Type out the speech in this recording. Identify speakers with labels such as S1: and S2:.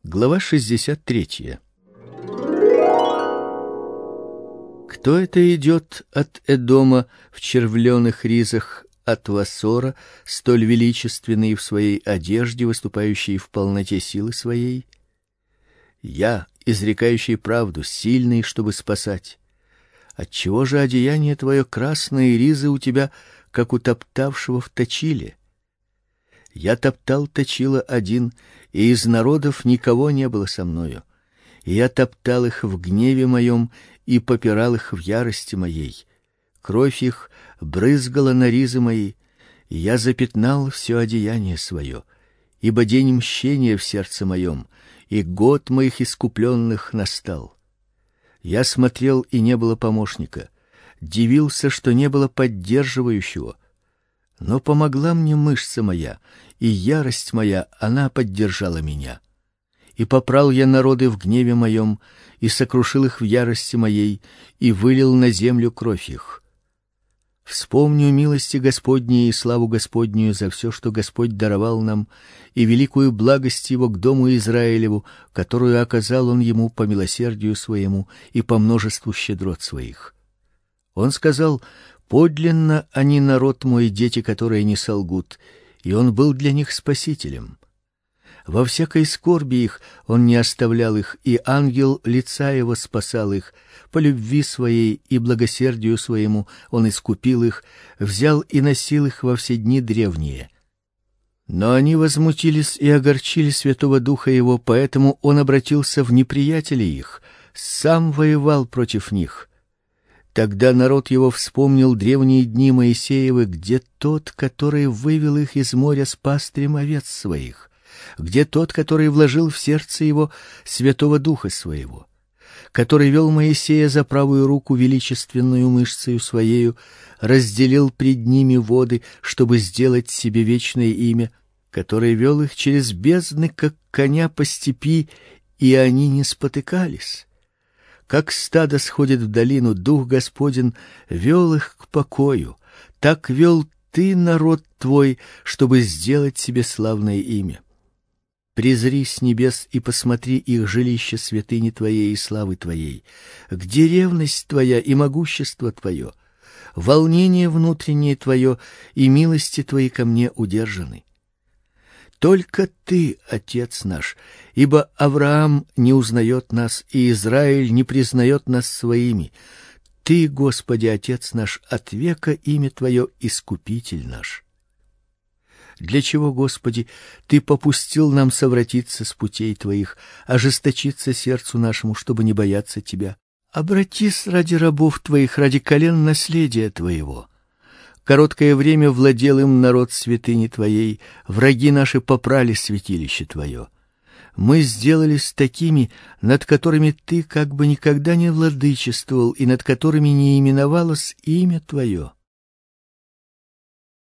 S1: Глава 63. Кто это идет от Эдома в червленых ризах, от Вассора, столь величественный в своей одежде, выступающий в полноте силы своей? Я, изрекающий правду, сильный, чтобы спасать. Отчего же одеяние твое красное и ризы у тебя, как у топтавшего в точиле? Я топтал точило один, и из народов никого не было со мною. И я топтал их в гневе моем и попирал их в ярости моей. Кровь их брызгала на ризы мои, и я запятнал все одеяние свое, ибо день мщения в сердце моем, и год моих искупленных настал. Я смотрел, и не было помощника, дивился, что не было поддерживающего. Но помогла мне мышца моя, и ярость моя, она поддержала меня. И попрал я народы в гневе моем, и сокрушил их в ярости моей, и вылил на землю кровь их. Вспомню милости Господней и славу Господнюю за все, что Господь даровал нам, и великую благость его к дому Израилеву, которую оказал он ему по милосердию своему и по множеству щедрот своих. Он сказал: подлинно они народ мой, дети, которые не солгут, и он был для них спасителем. Во всякой скорби их он не оставлял их, и ангел лица его спасал их. По любви своей и благосердию своему он искупил их, взял и носил их во все дни древние. Но они возмутились и огорчили Святого Духа его, поэтому он обратился в неприятелей их, сам воевал против них. Тогда народ его вспомнил древние дни Моисеевы, где тот, который вывел их из моря с пастрем овец своих, где тот, который вложил в сердце его Святого Духа своего, который вел Моисея за правую руку величественную мышцею своею, разделил пред ними воды, чтобы сделать себе вечное имя, который вел их через бездны, как коня по степи, и они не спотыкались. Как стадо сходит в долину, Дух Господень вел их к покою, так вел ты народ твой, чтобы сделать себе славное имя. Презри с небес и посмотри их жилище святыни твоей и славы твоей. Где ревность твоя и могущество твое? Волнение внутреннее твое и милости твои ко мне удержаны. Только ты, Отец наш, ибо Авраам не узнает нас, и Израиль не признает нас своими. Ты, Господи, Отец наш, от века имя Твое Искупитель наш. Для чего, Господи, Ты попустил нам совратиться с путей Твоих, ожесточиться сердцу нашему, чтобы не бояться Тебя? Обратись ради рабов Твоих, ради колен наследия Твоего. Короткое время владел им народ святыни Твоей, враги наши попрали святилище Твое. Мы сделались такими, над которыми Ты как бы никогда не владычествовал и над которыми не именовалось имя Твое.